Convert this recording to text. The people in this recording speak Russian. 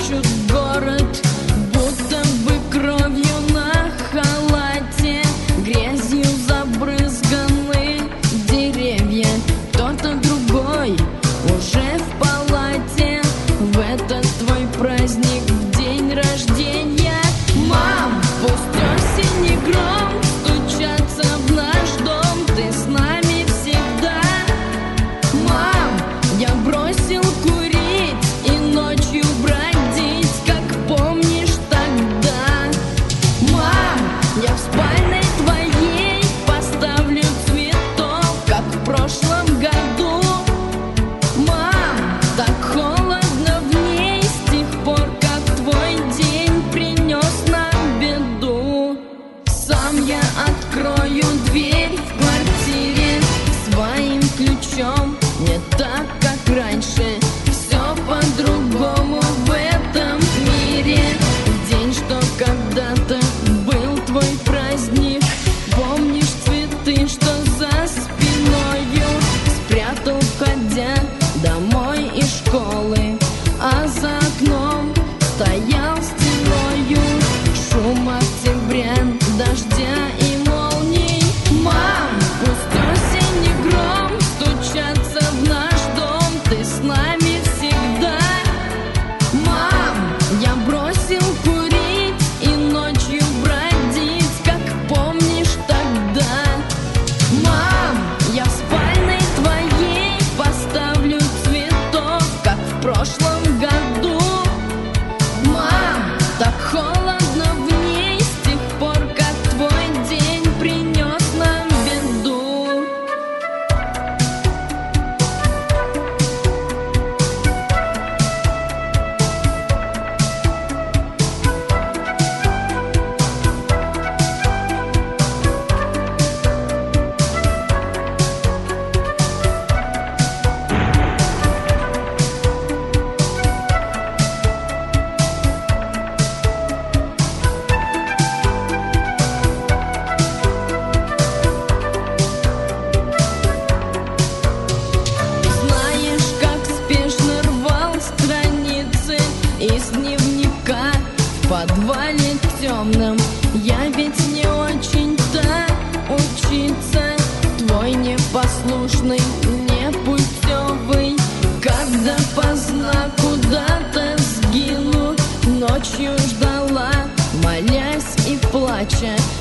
прячут город, будто бы кровью на халате. Грязью забрызганы деревья, кто-то другой уже в палате. В этот твой праздник, в день рождения, мам, пусть осень и гром стучатся в наш дом, ты с нами всегда. Мам, я бросил курить и ночью бродить, как помнишь тогда. Мам, я в спальне твоей поставлю цветок, как в прошлом году. Мам, так холодно в ней с тех пор, как твой день принес нам беду. Сам я открою дверь в квартире своим ключом, не так, как раньше, все по-другому в этом мире. В день, что когда-то был твой праздник, помнишь цветы, что за спиною спрятал, входя домой из школы, а за окном стоял стеною шум октября, дождя и молний. Мам, пусть осень и гром стучатся в наш дом, ты с нами всегда. Мам, я бросил курить и ночью бродить, как помнишь тогда. Мам, я в спальне твоей поставлю цветок, как в прошлом году. Мам, так холодно в ней с тех пор, как твой день принес нам беду. Знаешь, как спешно рвал страницы из дневника в подвале темном. Я ведь не очень-то учиться, твой непослушный, непутевый, когда поздно куда-то сгину, ночью ждала, молясь и плача,